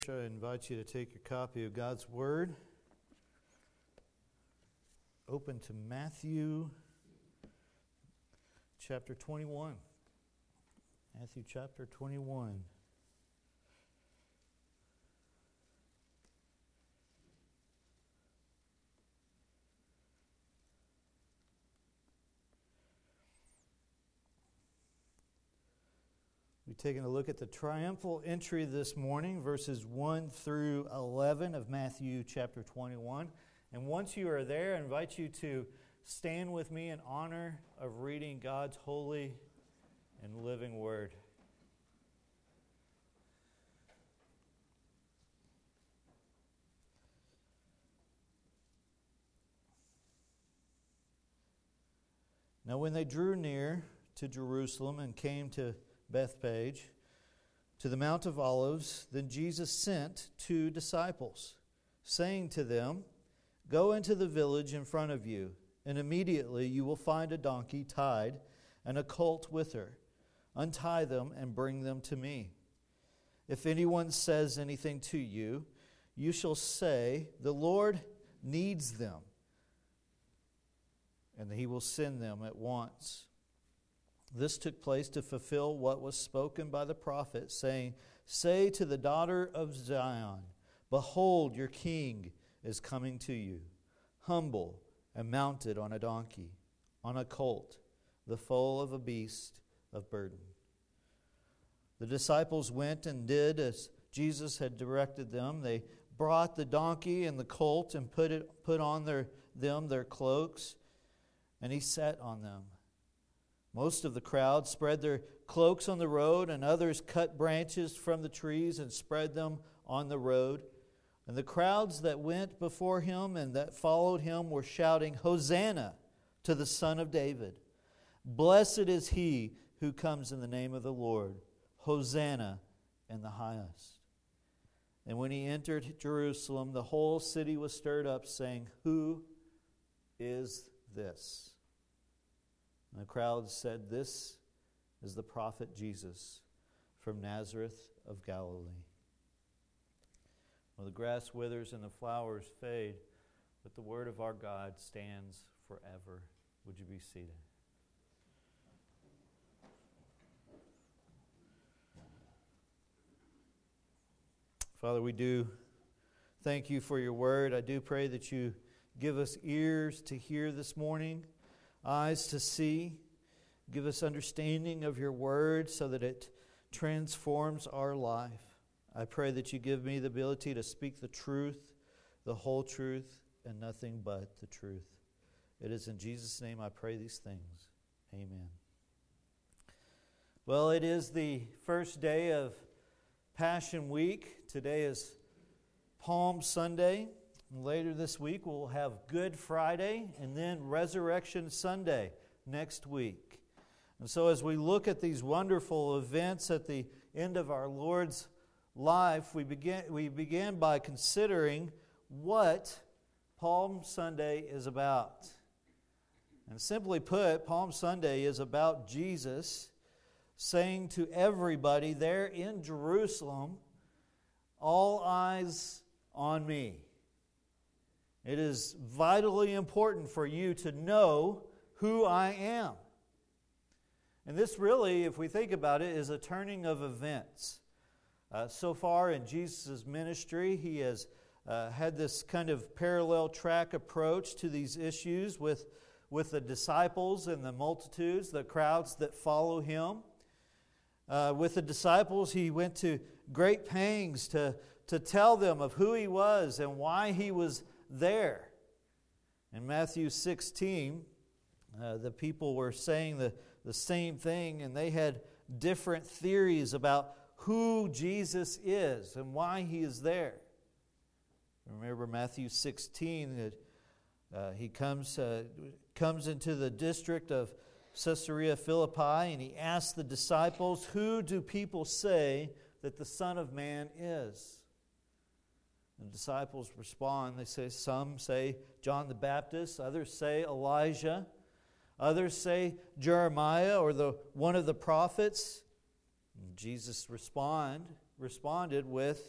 I invite you to take your copy of God's Word. Open to Matthew chapter 21. Matthew chapter 21. We're taking a look at the triumphal entry this morning, verses 1 through 11 of Matthew chapter 21. And once you are there, I invite you to stand with me in honor of reading God's holy and living Word. Now when they drew near to Jerusalem and came to Bethphage, to the Mount of Olives, then Jesus sent 2 disciples, saying to them, "Go into the village in front of you, and immediately you will find a donkey tied and a colt with her. Untie them and bring them to me. If anyone says anything to you, you shall say, 'The Lord needs them,' and he will send them at once." This took place to fulfill what was spoken by the prophet, saying, "Say to the daughter of Zion, Behold, your king is coming to you, humble and mounted on a donkey, on a colt, the foal of a beast of burden." The disciples went and did as Jesus had directed them. They brought the donkey and the colt and put on them their cloaks, and he sat on them. Most of the crowd spread their cloaks on the road, and others cut branches from the trees and spread them on the road. And the crowds that went before him and that followed him were shouting, "Hosanna to the Son of David. Blessed is he who comes in the name of the Lord. Hosanna in the highest." And when he entered Jerusalem, the whole city was stirred up, saying, "Who is this?" And the crowd said, "This is the prophet Jesus from Nazareth of Galilee." Well, the grass withers and the flowers fade, but the word of our God stands forever. Would you be seated? Father, we do thank you for your word. I do pray that you give us ears to hear this morning, eyes to see. Give us understanding of your word so that it transforms our life. I pray that you give me the ability to speak the truth, the whole truth, and nothing but the truth. It is in Jesus' name I pray these things. Amen. Well, it is the first day of Passion Week. Today is Palm Sunday. Later this week, we'll have Good Friday and then Resurrection Sunday next week. And so as we look at these wonderful events at the end of our Lord's life, we began by considering what Palm Sunday is about. And simply put, Palm Sunday is about Jesus saying to everybody there in Jerusalem, "All eyes on me." It is vitally important for you to know who I am. And this really, if we think about it, is a turning of events. So far in Jesus' ministry, he has had this kind of parallel track approach to these issues with the disciples and the multitudes, the crowds that follow him. With the disciples, he went to great pains to tell them of who he was and why he was there. In Matthew 16, the people were saying the same thing, and they had different theories about who Jesus is and why he is there. Remember Matthew 16, that he comes into the district of Caesarea Philippi, and he asks the disciples, "Who do people say that the Son of Man is?" The disciples respond. They say, some say John the Baptist, others say Elijah, others say Jeremiah or one of the prophets. And Jesus responded with,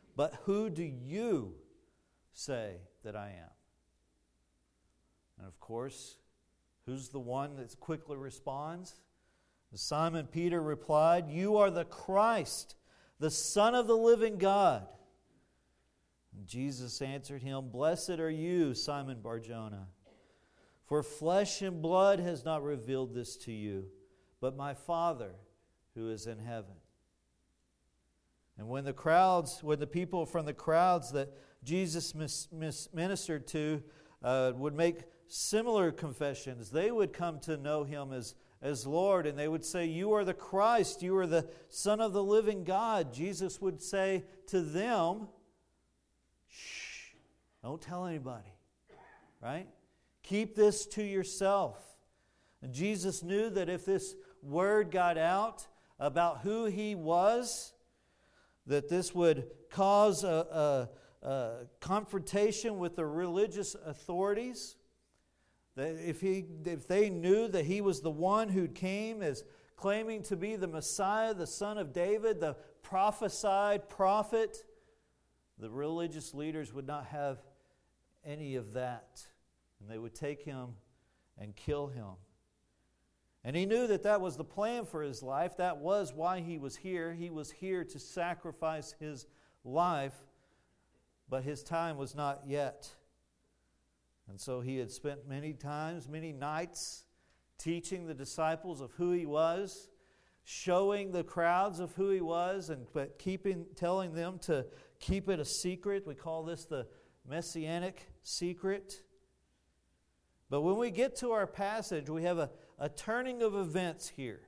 But who do you say that I am?" And of course, who's the one that quickly responds? Simon Peter replied, "You are the Christ, the Son of the living God." And Jesus answered him, "Blessed are you, Simon Bar-Jonah, for flesh and blood has not revealed this to you, but my Father who is in heaven." And when the people from the crowds that Jesus ministered to would make similar confessions, they would come to know him as Lord, and they would say, "You are the Christ, you are the Son of the living God." Jesus would say to them, "Shh, don't tell anybody," right? Keep this to yourself. And Jesus knew that if this word got out about who he was, that this would cause a confrontation with the religious authorities. That if they knew that he was the one who came as claiming to be the Messiah, the Son of David, the prophesied prophet, the religious leaders would not have any of that. And they would take him and kill him. And he knew that that was the plan for his life. That was why he was here. He was here to sacrifice his life, but his time was not yet. And so he had spent many nights, teaching the disciples of who he was, showing the crowds of who he was, but telling them to keep it a secret. We call this the Messianic secret. But when we get to our passage, we have a turning of events here.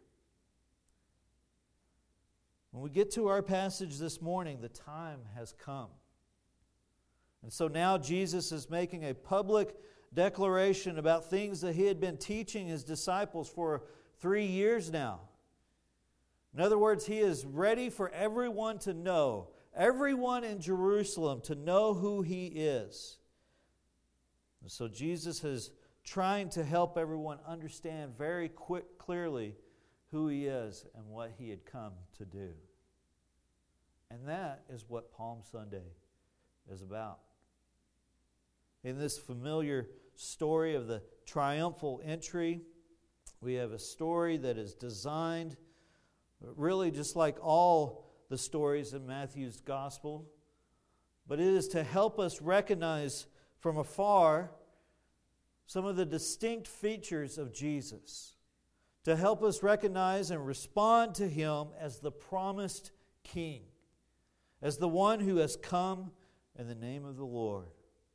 When we get to our passage this morning, the time has come. And so now Jesus is making a public declaration about things that he had been teaching his disciples for 3 years now. In other words, he is ready for everyone to know, everyone in Jerusalem to know who he is. And so Jesus is trying to help everyone understand very clearly who he is and what he had come to do. And that is what Palm Sunday is about. In this familiar story of the triumphal entry, we have a story that is designed, really just like all the stories in Matthew's gospel, but it is to help us recognize from afar some of the distinct features of Jesus, to help us recognize and respond to him as the promised King, as the one who has come in the name of the Lord.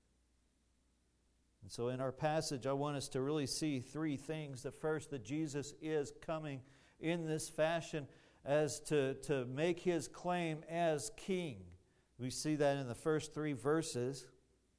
And so in our passage, I want us to really see 3 things. The first, that Jesus is coming in this fashion as to make his claim as King. We see that in the first 3 verses.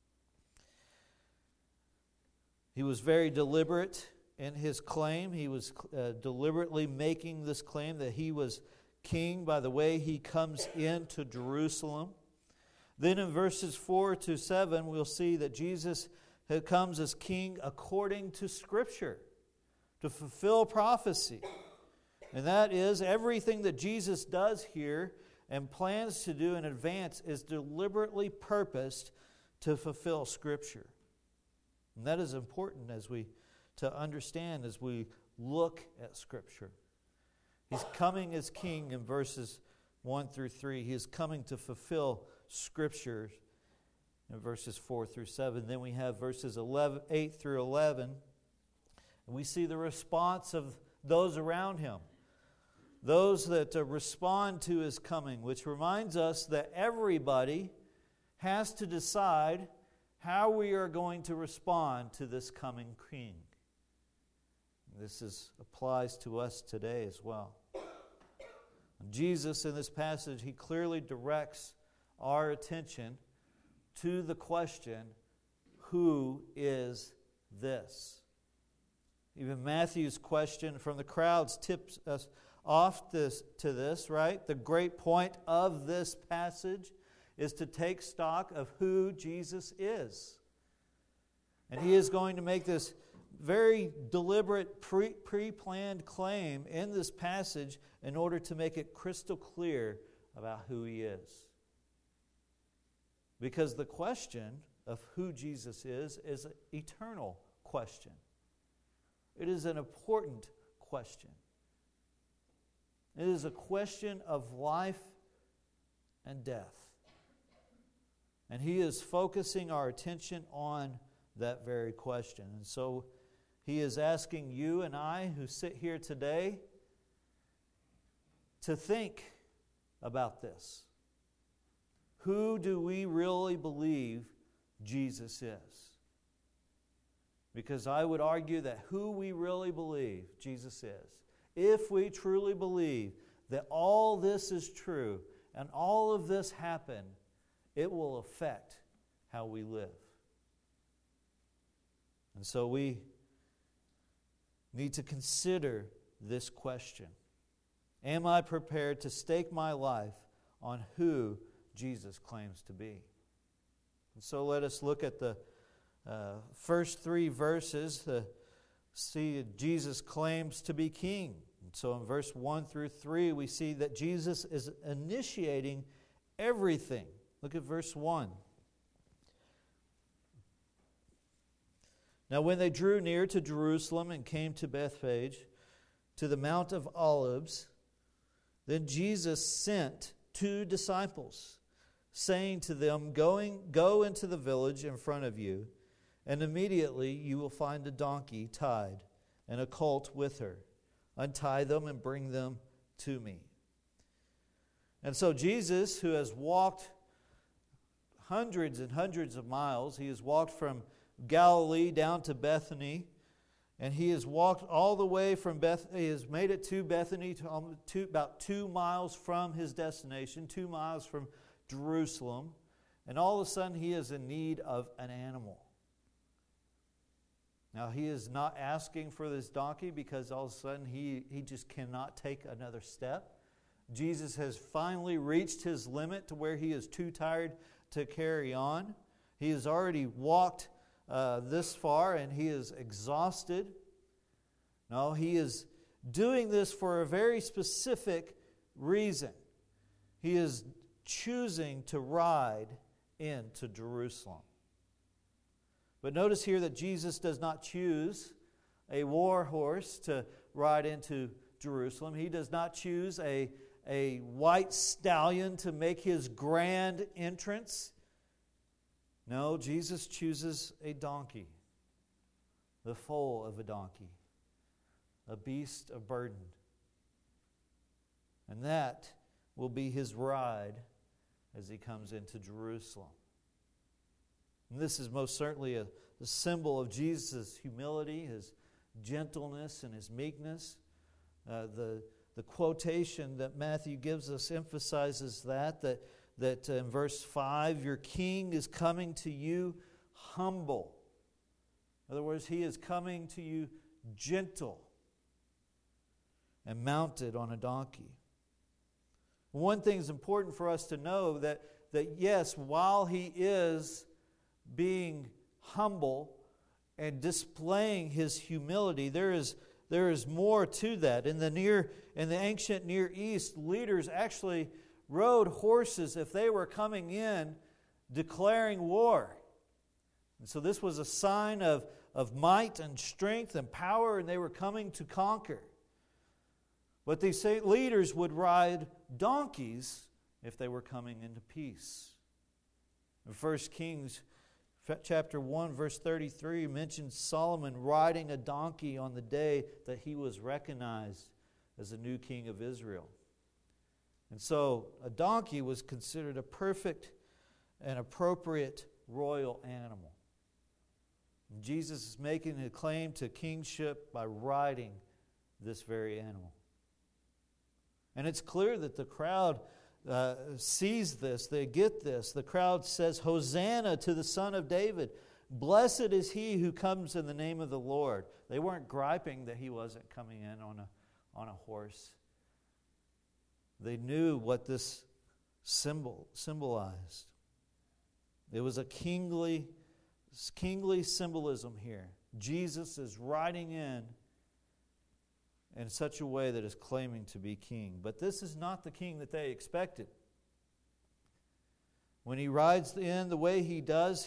He was very deliberate in his claim. He was deliberately making this claim that he was king by the way he comes into Jerusalem. Then in verses 4 to 7, we'll see that Jesus comes as king according to Scripture, to fulfill prophecy. And that is, everything that Jesus does here and plans to do in advance is deliberately purposed to fulfill Scripture. And that is important to understand as we look at Scripture. He's coming as king in verses 1 through 3. He is coming to fulfill Scripture in verses 4 through 7. Then we have verses 8 through 11. And we see the response of those around him. Those that respond to his coming, which reminds us that everybody has to decide how we are going to respond to this coming king. This applies to us today as well. Jesus, in this passage, he clearly directs our attention to the question, who is this? Even Matthew's question from the crowds tips us off to this, right? The great point of this passage is to take stock of who Jesus is. And he is going to make this very deliberate, pre-planned claim in this passage in order to make it crystal clear about who he is. Because the question of who Jesus is an eternal question. It is an important question. It is a question of life and death. And He is focusing our attention on that very question. And so He is asking you and I who sit here today to think about this. Who do we really believe Jesus is? Because I would argue that who we really believe Jesus is, if we truly believe that all this is true and all of this happened, it will affect how we live. And so we need to consider this question. Am I prepared to stake my life on who Jesus claims to be? And so let us look at the first three verses. See, Jesus claims to be king. And so in verse 1 through 3, we see that Jesus is initiating everything. Look at verse 1. Now when they drew near to Jerusalem and came to Bethphage, to the Mount of Olives, then Jesus sent 2 disciples, saying to them, Go into the village in front of you, and immediately you will find a donkey tied and a colt with her. Untie them and bring them to me. And so Jesus, who has walked hundreds and hundreds of miles, He has walked from Galilee down to Bethany, and He has walked all the way from He has made it to Bethany, to about 2 miles from His destination, 2 miles from Jerusalem, and all of a sudden He is in need of an animal. Now He is not asking for this donkey because all of a sudden he just cannot take another step. Jesus has finally reached His limit to where He is too tired to carry on. He has already walked this far and He is exhausted. No, He is doing this for a very specific reason. He is choosing to ride into Jerusalem. But notice here that Jesus does not choose a war horse to ride into Jerusalem. He does not choose a white stallion to make His grand entrance. No, Jesus chooses a donkey, the foal of a donkey, a beast of burden. And that will be His ride as He comes into Jerusalem. And this is most certainly a symbol of Jesus' humility, His gentleness, and His meekness. The quotation that Matthew gives us emphasizes that in verse 5, your king is coming to you humble. In other words, He is coming to you gentle and mounted on a donkey. One thing is important for us to know that yes, while He is being humble and displaying His humility, there is more to that. In the ancient Near East, leaders actually rode horses if they were coming in declaring war. And so this was a sign of might and strength and power, and they were coming to conquer. But these leaders would ride donkeys if they were coming into peace. In 1 Kings chapter 1, verse 33 mentions Solomon riding a donkey on the day that he was recognized as the new king of Israel. And so a donkey was considered a perfect and appropriate royal animal. And Jesus is making a claim to kingship by riding this very animal. And it's clear that the crowd sees this, they get this. The crowd says, Hosanna to the Son of David. Blessed is He who comes in the name of the Lord. They weren't griping that He wasn't coming in on a horse. They knew what this symbolized. It was a kingly symbolism here. Jesus is riding in such a way that is claiming to be king. But this is not the king that they expected. When he rides in the way he does,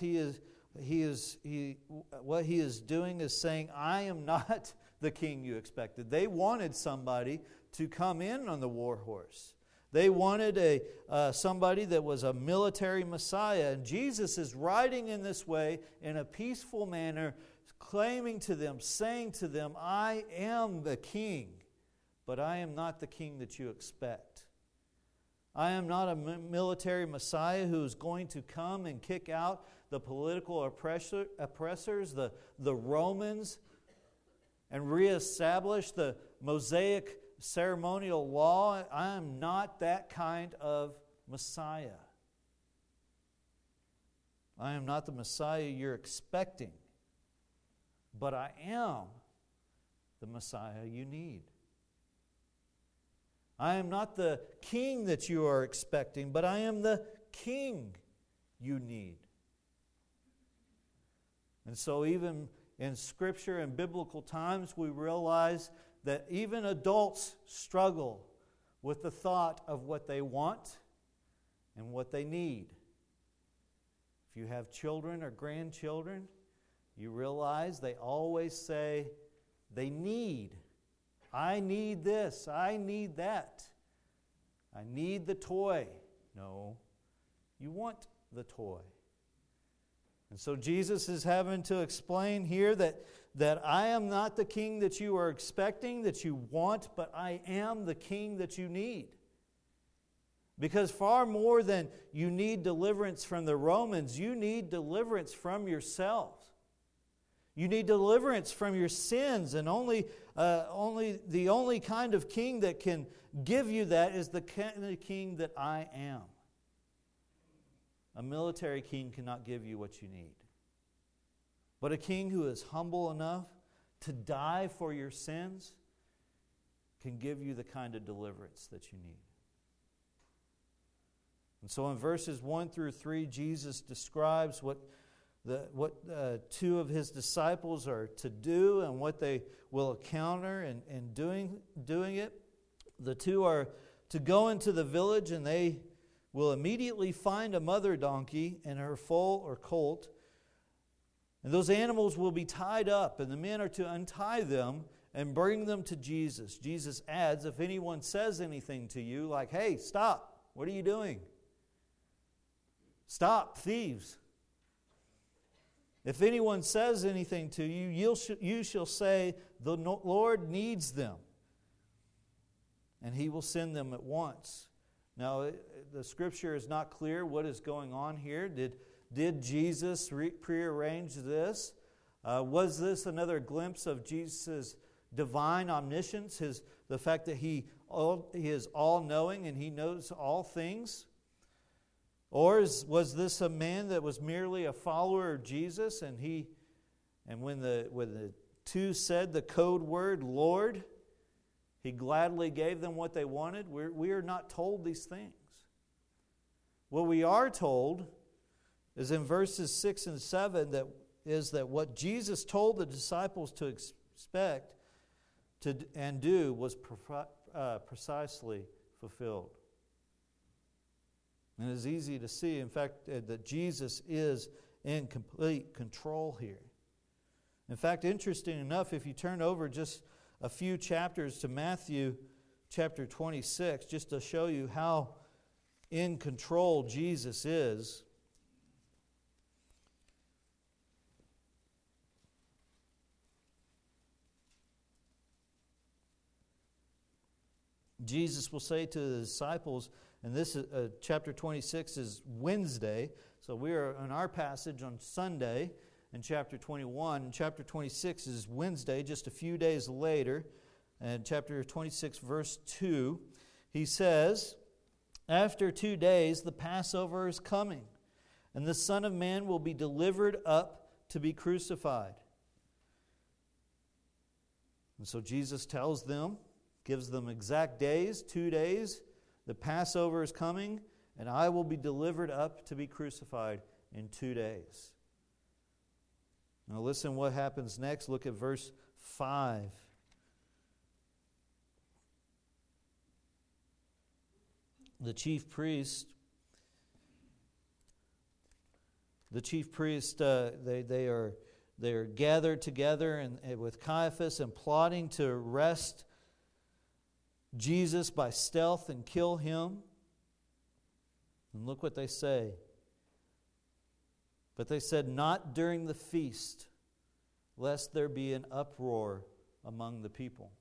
what he is doing is saying, I am not the king you expected. They wanted somebody to come in on the war horse. They wanted somebody that was a military Messiah. And Jesus is riding in this way in a peaceful manner, claiming to them, saying to them, I am the king, but I am not the king that you expect. I am not a military Messiah who is going to come and kick out the political oppressors, the Romans, and reestablish the Mosaic ceremonial law. I am not that kind of Messiah. I am not the Messiah you're expecting, but I am the Messiah you need. I am not the king that you are expecting, but I am the king you need. And so even in Scripture and biblical times, we realize that even adults struggle with the thought of what they want and what they need. If you have children or grandchildren, you realize they always say they need. I need this. I need that. I need the toy. No, you want the toy. And so Jesus is having to explain here that I am not the king that you are expecting, that you want, but I am the king that you need. Because far more than you need deliverance from the Romans, you need deliverance from yourself. You need deliverance from your sins, and the only kind of king that can give you that is the kind of king that I am. A military king cannot give you what you need. But a king who is humble enough to die for your sins can give you the kind of deliverance that you need. And so in verses 1 through 3, Jesus describes what two of his disciples are to do and what they will encounter in doing it. The two are to go into the village, and they will immediately find a mother donkey and her foal or colt. And those animals will be tied up, and the men are to untie them and bring them to Jesus. Jesus adds, if anyone says anything to you, like, hey, stop, what are you doing? Stop, thieves. If anyone says anything to you, you shall say, the Lord needs them, and he will send them at once. Now, the Scripture is not clear what is going on here. Did Jesus prearrange this? Was this another glimpse of Jesus' divine omniscience, the fact that he is all-knowing and he knows all things? Or was this a man that was merely a follower of Jesus, and when the two said the code word, Lord, he gladly gave them what they wanted? We are not told these things. What we are told is in verses 6 and 7 that what Jesus told the disciples to expect and do was precisely fulfilled. And it is easy to see, in fact, that Jesus is in complete control here. In fact, interesting enough, if you turn over just a few chapters to Matthew chapter 26, just to show you how in control Jesus is. Jesus will say to the disciples, and this is, chapter 26 is Wednesday, so we are in our passage on Sunday in chapter 21. And chapter 26 is Wednesday, just a few days later. And chapter 26, verse 2, he says, after 2 days the Passover is coming, and the Son of Man will be delivered up to be crucified. And so Jesus tells them, gives them exact days, 2 days. The Passover is coming, and I will be delivered up to be crucified in 2 days. Now listen what happens next. Look at verse 5. The chief priest The chief priests, they are gathered together and with Caiaphas and plotting to arrest Jesus by stealth and kill him. And look what they say. But they said, "Not during the feast, lest there be an uproar among the people."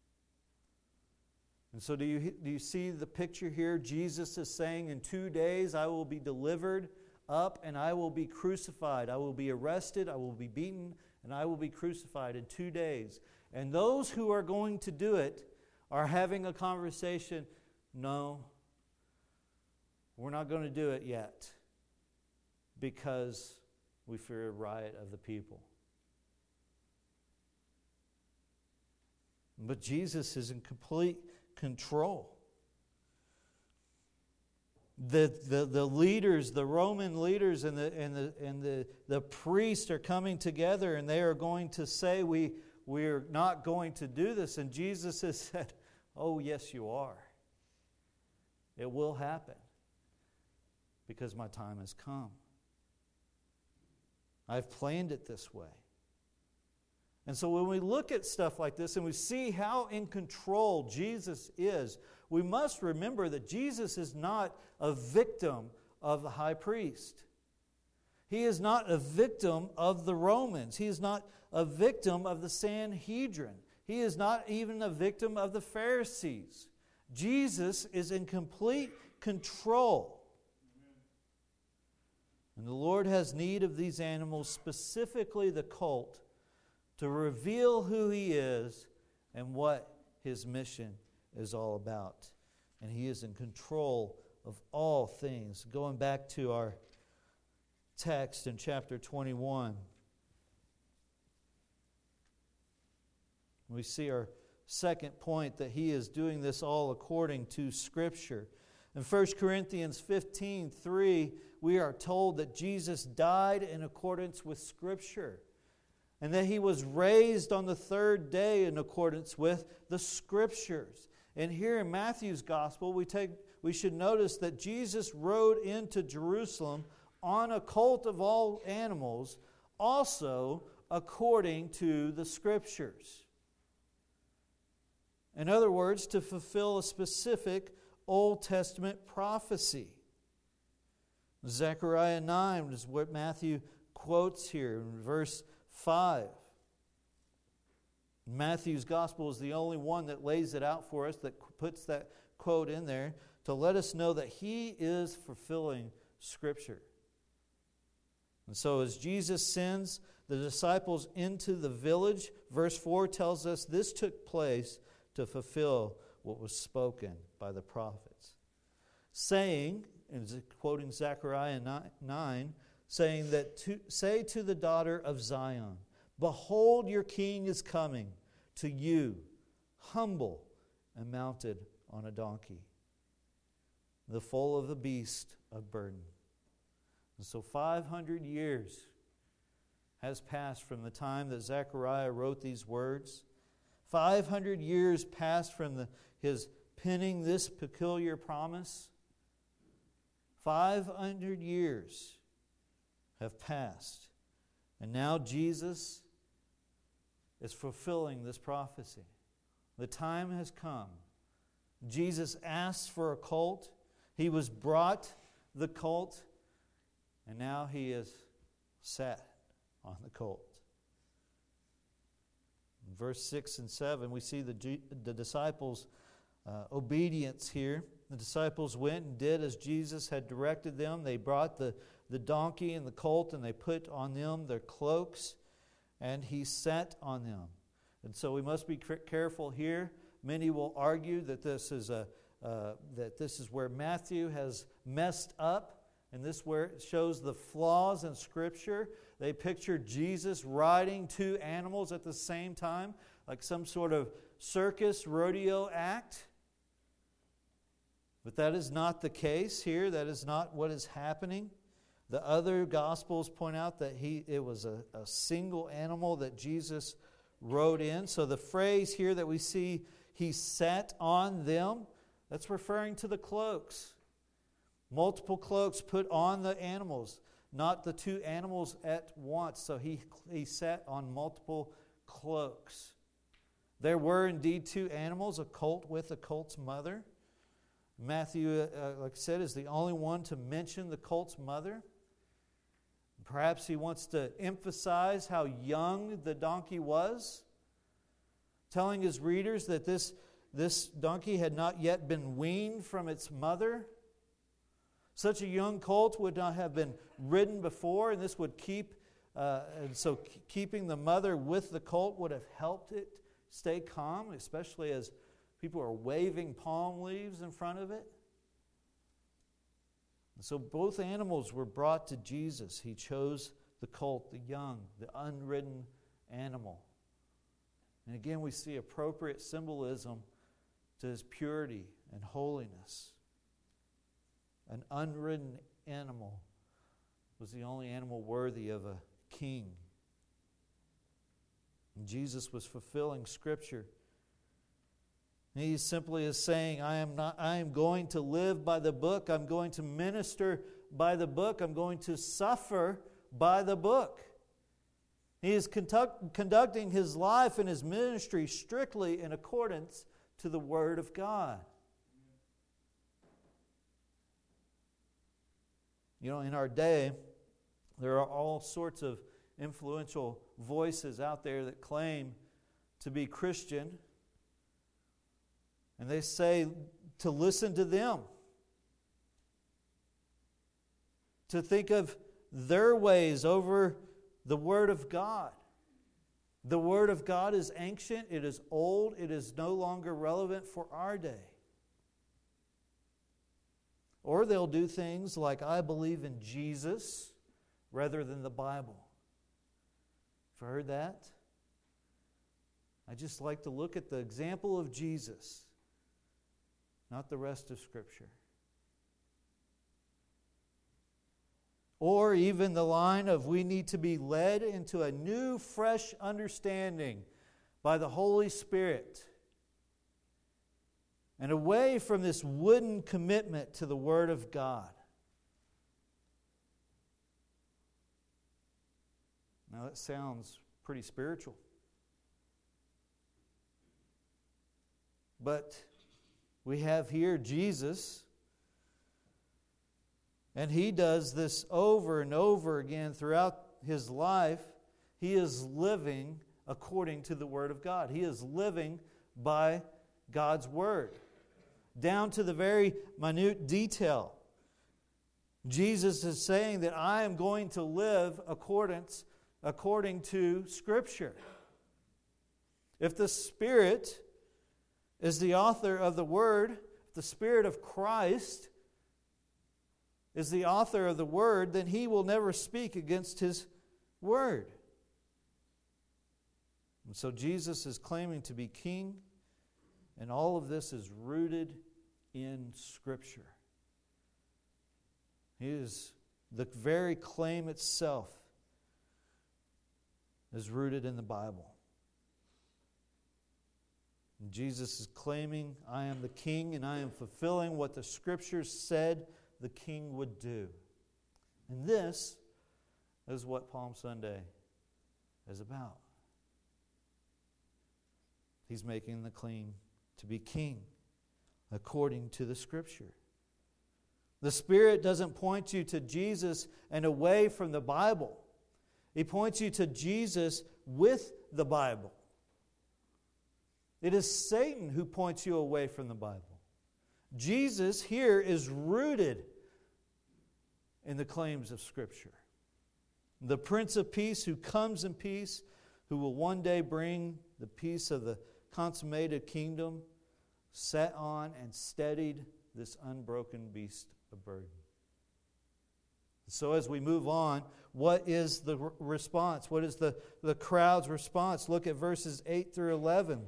And so do you see the picture here? Jesus is saying, in 2 days I will be delivered up and I will be crucified. I will be arrested, I will be beaten, and I will be crucified in 2 days. And those who are going to do it are having a conversation. No, we're not going to do it yet because we fear a riot of the people. But Jesus is in complete control. The leaders, the Roman leaders and the priests are coming together, and they are going to say, we're not going to do this. And Jesus has said, "Oh, yes, you are. It will happen because my time has come. I've planned it this way." And so when we look at stuff like this and we see how in control Jesus is, we must remember that Jesus is not a victim of the high priest. He is not a victim of the Romans. He is not a victim of the Sanhedrin. He is not even a victim of the Pharisees. Jesus is in complete control. And the Lord has need of these animals, specifically the colt, to reveal who He is and what His mission is all about. And He is in control of all things. Going back to our text in chapter 21, we see our second point, that He is doing this all according to Scripture. In 1 Corinthians 15:3, we are told that Jesus died in accordance with Scripture, and that He was raised on the third day in accordance with the Scriptures. And here in Matthew's Gospel, we should notice that Jesus rode into Jerusalem on a colt of all animals, also according to the Scriptures. In other words, to fulfill a specific Old Testament prophecy. Zechariah 9 is what Matthew quotes here in verse 5. Matthew's Gospel is the only one that lays it out for us, that puts that quote in there to let us know that He is fulfilling Scripture. And so as Jesus sends the disciples into the village, verse 4 tells us this took place to fulfill what was spoken by the prophets. Saying, and quoting Zechariah 9, saying that, "Say to the daughter of Zion, Behold, your king is coming to you, humble and mounted on a donkey, the foal of the beast of burden." And so 500 years has passed from the time that Zechariah wrote these words. 500 years passed from his penning this peculiar promise. 500 years have passed. And now Jesus is fulfilling this prophecy. The time has come. Jesus asked for a colt. He was brought the colt. And now He is sat on the colt. In verse 6 and 7, we see the disciples' obedience here. The disciples went and did as Jesus had directed them. They brought the donkey and the colt, and they put on them their cloaks, and He sat on them. And so we must be careful here. Many will argue that this is where Matthew has messed up, and this is where it shows the flaws in Scripture. They picture Jesus riding two animals at the same time, like some sort of circus rodeo act. But that is not the case here. That is not what is happening. The other Gospels point out that it was a single animal that Jesus rode in. So the phrase here that we see, He sat on them, that's referring to the cloaks. Multiple cloaks put on the animals. not the two animals at once. So he sat on multiple cloaks. There were indeed two animals, a colt with a colt's mother. Matthew, like I said, is the only one to mention the colt's mother. Perhaps he wants to emphasize how young the donkey was, telling his readers that this donkey had not yet been weaned from its mother. Such a young colt would not have been ridden before, and this would keeping the mother with the colt would have helped it stay calm, especially as people are waving palm leaves in front of it. And so both animals were brought to Jesus. He chose the colt, the young, the unridden animal. And again, we see appropriate symbolism to his purity and holiness. An unridden animal was the only animal worthy of a king. And Jesus was fulfilling Scripture. He simply is saying, I am going to live by the book. I'm going to minister by the book. I'm going to suffer by the book. He is conducting his life and his ministry strictly in accordance to the Word of God. You know, in our day, there are all sorts of influential voices out there that claim to be Christian. And they say to listen to them, to think of their ways over the Word of God. The Word of God is ancient, it is old, it is no longer relevant for our day. Or they'll do things like, I believe in Jesus rather than the Bible. Have you heard that? I just like to look at the example of Jesus, not the rest of Scripture. Or even the line of we need to be led into a new, fresh understanding by the Holy Spirit and away from this wooden commitment to the Word of God. Now that sounds pretty spiritual. But we have here Jesus, and he does this over and over again throughout his life. He is living according to the Word of God. He is living by God's Word, down to the very minute detail. Jesus is saying that I am going to live according to Scripture. If the Spirit is the author of the Word, if the Spirit of Christ is the author of the Word, then He will never speak against His Word. And so Jesus is claiming to be King, and all of this is rooted in Scripture. The very claim itself is rooted in the Bible. And Jesus is claiming, I am the King, and I am fulfilling what the Scriptures said the King would do. And this is what Palm Sunday is about. He's making the claim to be King according to the Scripture. The Spirit doesn't point you to Jesus and away from the Bible. He points you to Jesus with the Bible. It is Satan who points you away from the Bible. Jesus here is rooted in the claims of Scripture. The Prince of Peace who comes in peace, who will one day bring the peace of the consummated kingdom, sat on and steadied this unbroken beast of burden. So as we move on, what is the response? What is the crowd's response? Look at verses 8 through 11.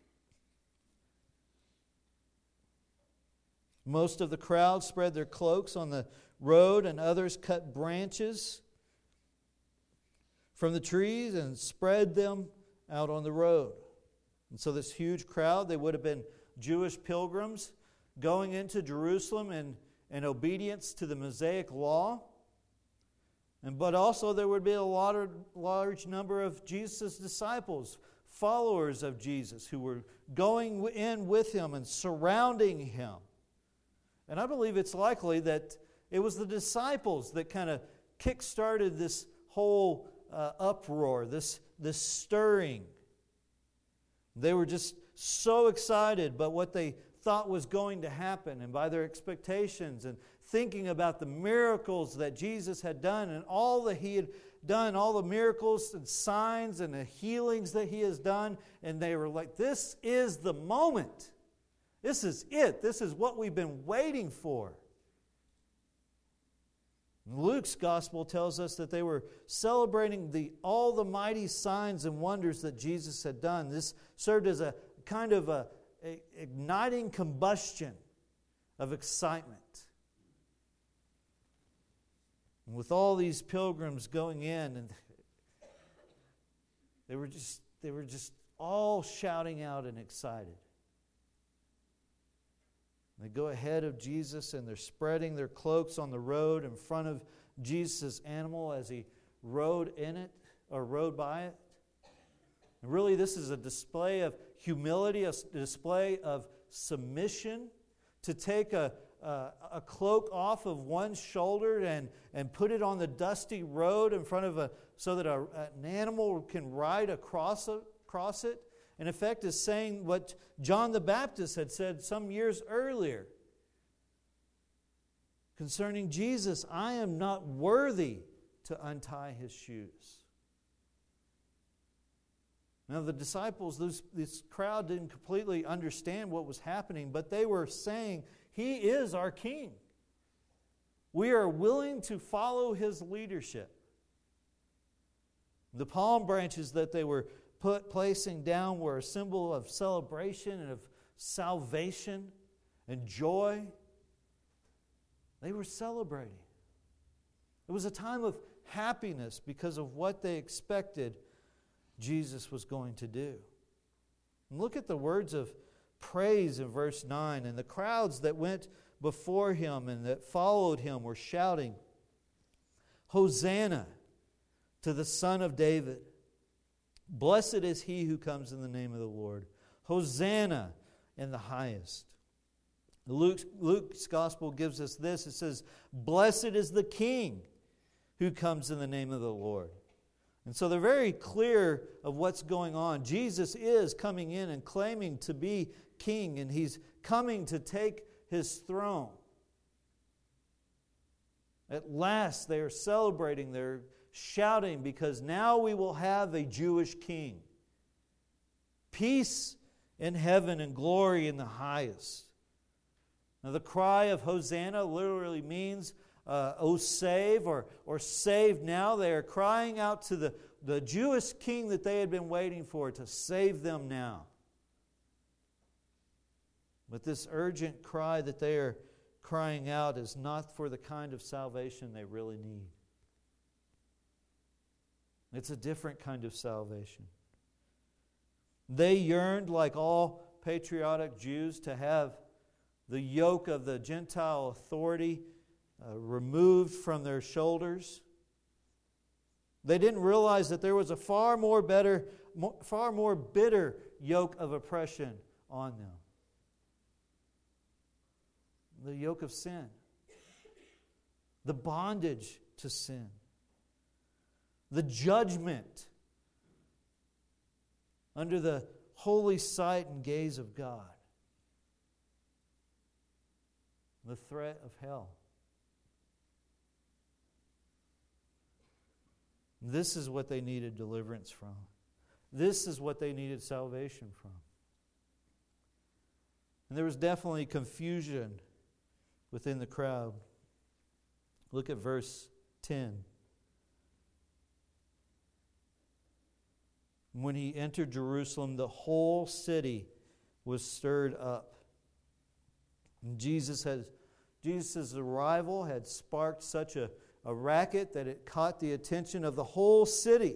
Most of the crowd spread their cloaks on the road, and others cut branches from the trees and spread them out on the road. And so this huge crowd, they would have been Jewish pilgrims going into Jerusalem in obedience to the Mosaic law. But also there would be a large number of Jesus' disciples, followers of Jesus, who were going in with him and surrounding him. And I believe it's likely that it was the disciples that kind of kick-started this whole uproar, this stirring. They were just so excited by what they thought was going to happen, and by their expectations, and thinking about the miracles that Jesus had done, and all that he had done, all the miracles and signs and the healings that he has done. And they were like, this is the moment. This is it. This is what we've been waiting for. Luke's gospel tells us that they were celebrating all the mighty signs and wonders that Jesus had done. This served as a kind of a igniting combustion of excitement. And with all these pilgrims going in, and they were just all shouting out and excited. They go ahead of Jesus, and they're spreading their cloaks on the road in front of Jesus' animal as he rode in it, or rode by it. And really, this is a display of humility, a display of submission, to take a cloak off of one's shoulder and put it on the dusty road in front of so that an animal can ride across it. In effect, is saying what John the Baptist had said some years earlier concerning Jesus: I am not worthy to untie his shoes. Now the disciples, this crowd didn't completely understand what was happening, but they were saying, he is our king. We are willing to follow his leadership. The palm branches that they were placing down were a symbol of celebration and of salvation and joy. They were celebrating. It was a time of happiness because of what they expected Jesus was going to do. And look at the words of praise in verse 9. And the crowds that went before him and that followed him were shouting, Hosanna to the Son of David. Blessed is he who comes in the name of the Lord. Hosanna in the highest. Luke's gospel gives us this. It says, blessed is the King who comes in the name of the Lord. And so they're very clear of what's going on. Jesus is coming in and claiming to be king, and he's coming to take his throne. At last they are celebrating, they're shouting, because now we will have a Jewish king. Peace in heaven and glory in the highest. Now the cry of Hosanna literally means, oh save, or save now. They are crying out to the Jewish king that they had been waiting for to save them now. But this urgent cry that they are crying out is not for the kind of salvation they really need. It's a different kind of salvation. They yearned, like all patriotic Jews, to have the yoke of the Gentile authority removed from their shoulders. They didn't realize that there was a far more bitter yoke of oppression on them. The yoke of sin. The bondage to sin. The judgment under the holy sight and gaze of God. The threat of hell. This is what they needed deliverance from. This is what they needed salvation from. And there was definitely confusion within the crowd. Look at verse 10. When he entered Jerusalem, the whole city was stirred up. And Jesus' arrival had sparked such a racket that it caught the attention of the whole city.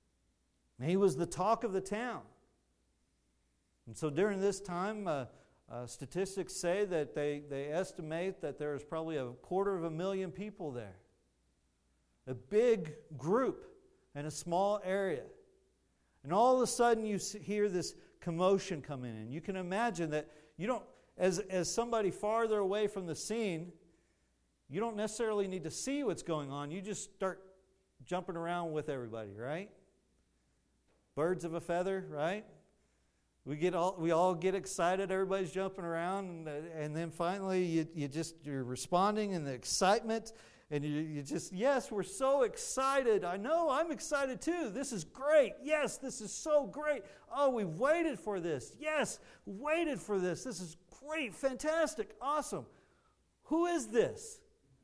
And he was the talk of the town. And so during this time, Statistics say that they estimate that there's probably 250,000 people there. A big group in a small area. And all of a sudden you hear this commotion come in. And you can imagine that you don't, as somebody farther away from the scene, you don't necessarily need to see what's going on. You just start jumping around with everybody, right? Birds of a feather, right? We all get excited. Everybody's jumping around, and then finally you're responding in the excitement, and you just, yes, we're so excited. I know, I'm excited too. This is great. Yes, this is so great. Oh, we've waited for this. Yes, waited for this. This is great, fantastic, awesome. Who is this?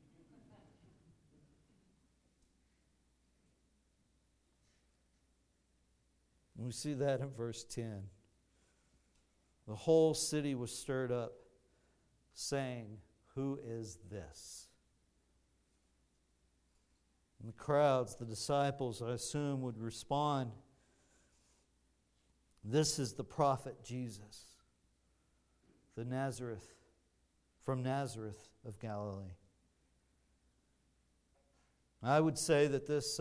We see that in verse 10. The whole city was stirred up, saying, "Who is this?" And the crowds, the disciples, I assume, would respond, "This is the prophet Jesus, from Nazareth of Galilee." I would say that this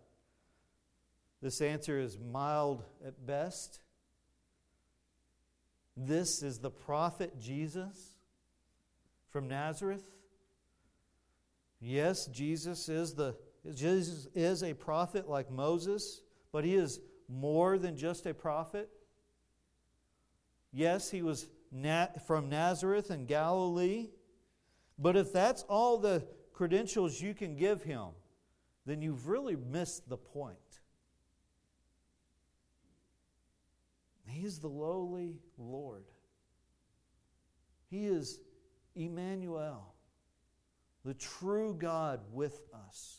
answer is mild at best. This is the prophet Jesus from Nazareth. Yes, Jesus is a prophet like Moses, but he is more than just a prophet. Yes, he was from Nazareth in Galilee, but if that's all the credentials you can give him, then you've really missed the point. He is the lowly Lord. He is Emmanuel, the true God with us.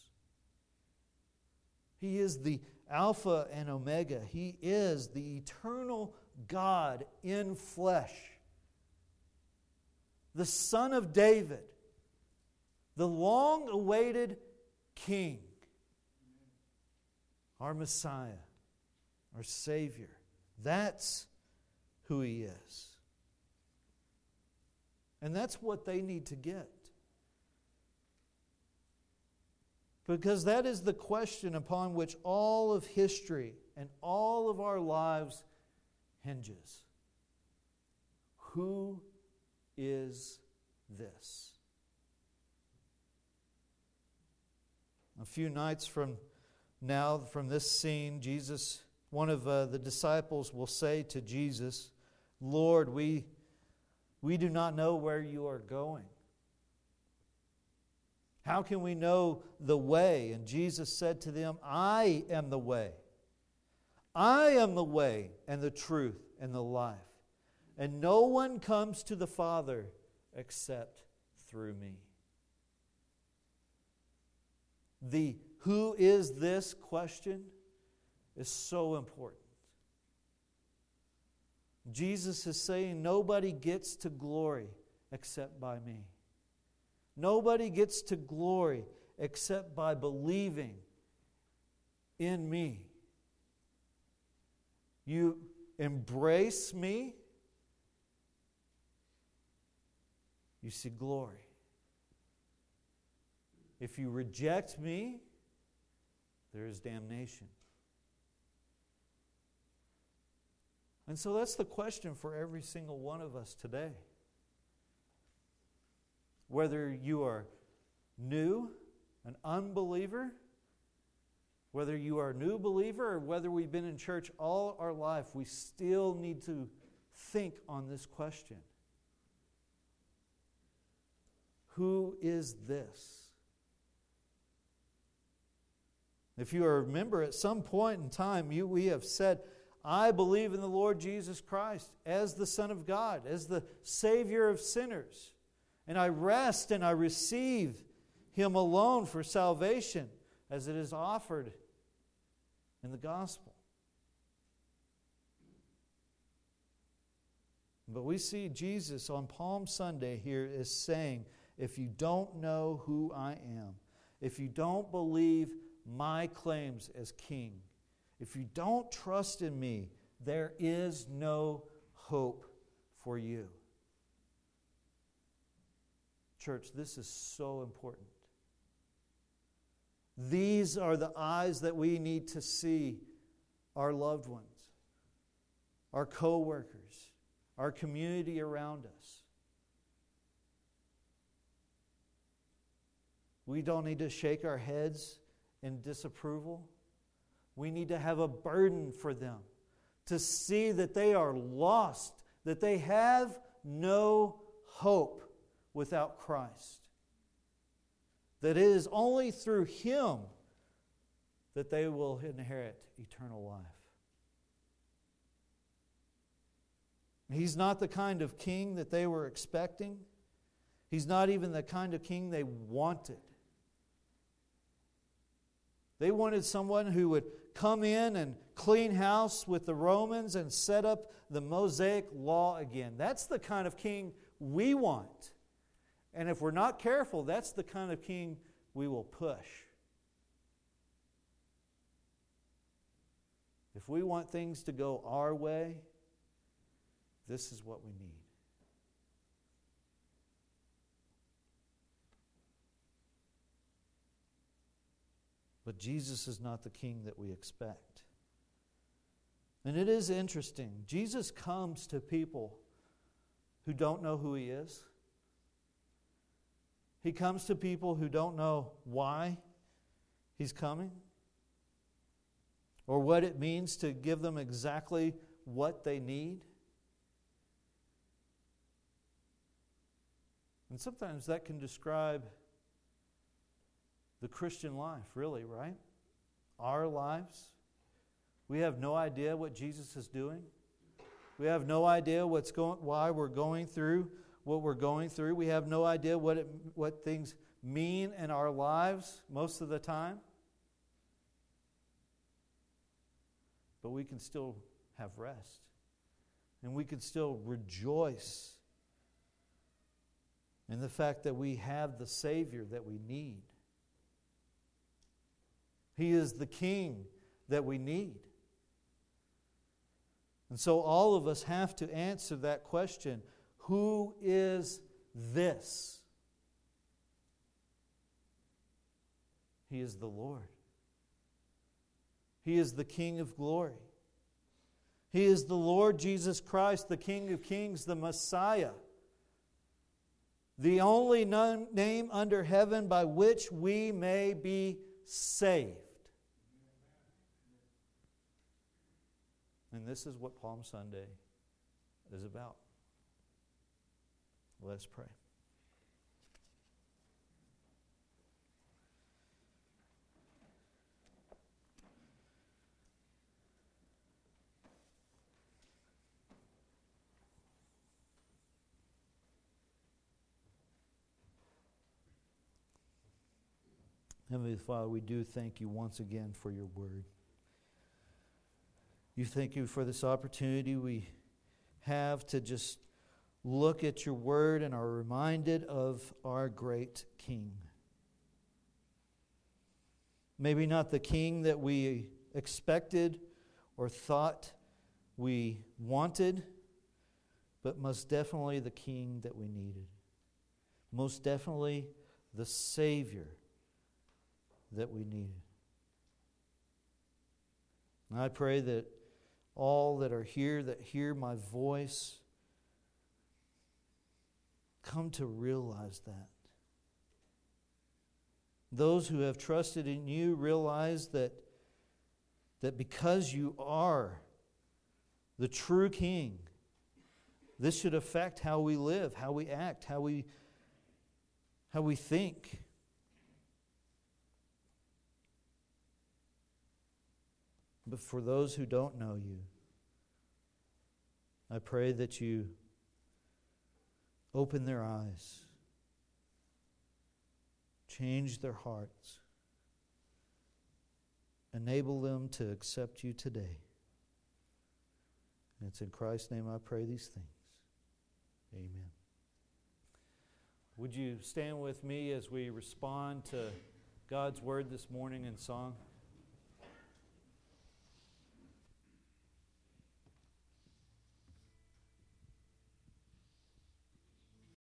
He is the Alpha and Omega. He is the eternal God in flesh. The Son of David. The long-awaited King. Our Messiah. Our Savior. That's who He is. And that's what they need to get. Because that is the question upon which all of history and all of our lives hinges. Who is this? A few nights from now, from this scene, one of the disciples will say to Jesus, "Lord, we do not know where you are going. How can we know the way?" And Jesus said to them, "I am the way. I am the way and the truth and the life. And no one comes to the Father except through me." The "who is this" question is so important. Jesus is saying nobody gets to glory except by me. Nobody gets to glory except by believing in me. You embrace me, you see glory. If you reject me, there is damnation. And so that's the question for every single one of us today. Whether you are new, an unbeliever, whether you are a new believer, or whether we've been in church all our life, we still need to think on this question. Who is this? If you remember, at some point in time, we have said, "I believe in the Lord Jesus Christ as the Son of God, as the Savior of sinners. And I rest and I receive Him alone for salvation as it is offered in the gospel." But we see Jesus on Palm Sunday here is saying, if you don't know who I am, if you don't believe my claims as King, if you don't trust in me, there is no hope for you. Church, this is so important. These are the eyes that we need to see our loved ones, our co-workers, our community around us. We don't need to shake our heads in disapproval. We need to have a burden for them to see that they are lost, that they have no hope without Christ. That it is only through Him that they will inherit eternal life. He's not the kind of king that they were expecting. He's not even the kind of king they wanted. They wanted someone who would come in and clean house with the Romans and set up the Mosaic law again. That's the kind of king we want. And if we're not careful, that's the kind of king we will push. If we want things to go our way, this is what we need. But Jesus is not the king that we expect. And it is interesting. Jesus comes to people who don't know who He is. He comes to people who don't know why He's coming or what it means to give them exactly what they need. And sometimes that can describe the Christian life, really, right? Our lives. We have no idea what Jesus is doing. We have no idea why we're going through what we're going through. We have no idea what things mean in our lives most of the time. But we can still have rest. And we can still rejoice in the fact that we have the Savior that we need. He is the King that we need. And so all of us have to answer that question, who is this? He is the Lord. He is the King of glory. He is the Lord Jesus Christ, the King of kings, the Messiah. The only name under heaven by which we may be saved. And this is what Palm Sunday is about. Let us pray. Heavenly Father, we do thank You once again for Your word. You thank You for this opportunity we have to just look at Your word and are reminded of our great King. Maybe not the King that we expected or thought we wanted, but most definitely the King that we needed. Most definitely the Savior that we needed. And I pray that all that are here that hear my voice come to realize that. Those who have trusted in You realize that because You are the true King, this should affect how we live, how we act, how we think. But for those who don't know You, I pray that You open their eyes, change their hearts, enable them to accept You today. And it's in Christ's name I pray these things. Amen. Would you stand with me as we respond to God's word this morning in song?